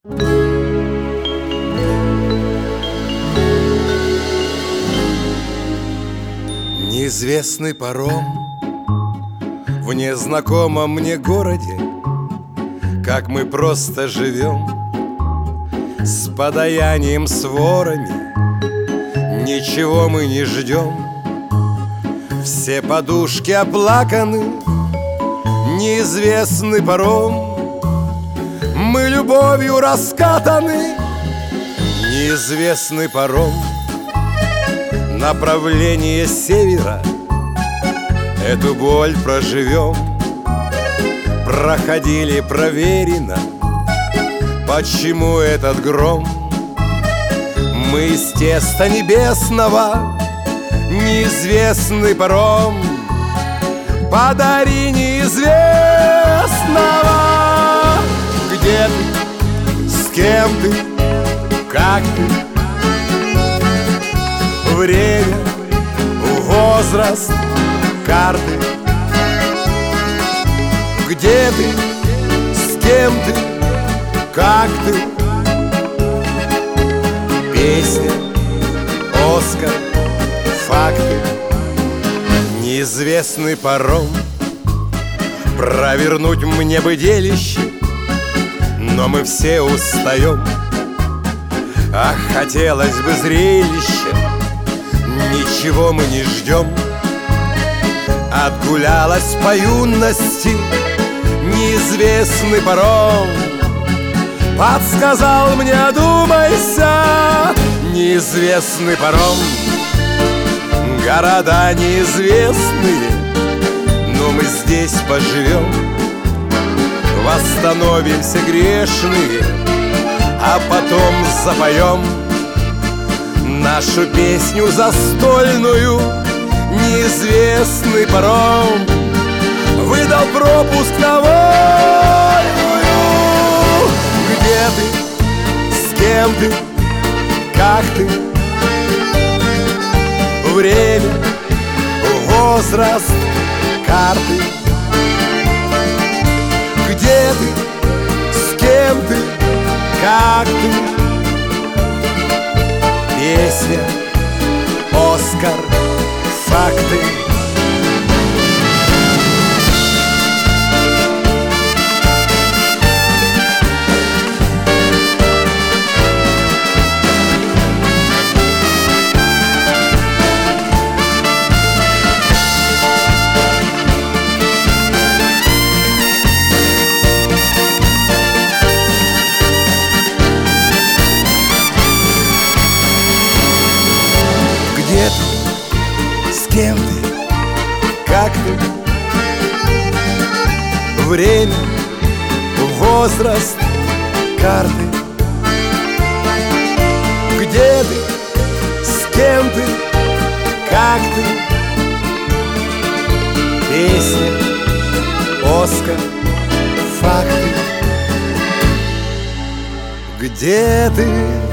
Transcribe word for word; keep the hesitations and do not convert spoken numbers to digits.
Неизвестный паром в незнакомом мне городе, как мы просто живем с подаянием, с ворами. Ничего мы не ждем, все подушки оплаканы. Неизвестный паром, мы любовью раскатаны. Неизвестный паром, направление севера, эту боль проживем. Проходили проверено, почему этот гром. Мы из теста небесного, неизвестный паром, подари неизвестного. Где ты, с кем ты, как ты? Время, возраст, карты. Где ты, с кем ты, как ты? Песня, Оскар, факты. Неизвестный паром, провернуть мне бы делище, но мы все устаем. Ах, хотелось бы зрелища, ничего мы не ждем. Отгулялась по юности неизвестный паром, подсказал мне: одумайся. Неизвестный паром, города неизвестные, но мы здесь поживем, восстановимся грешные, а потом запоем нашу песню застольную. Неизвестный паром выдал пропуск на вольную. Где ты, с кем ты, как ты? Время, возраст, карты. Где ты, с кем ты, как ты? Песня, Оскар, факты. Где ты, с кем ты, как ты? Время, возраст, карты. Где ты, с кем ты, как ты? Песня, Оскар, факты. Где ты?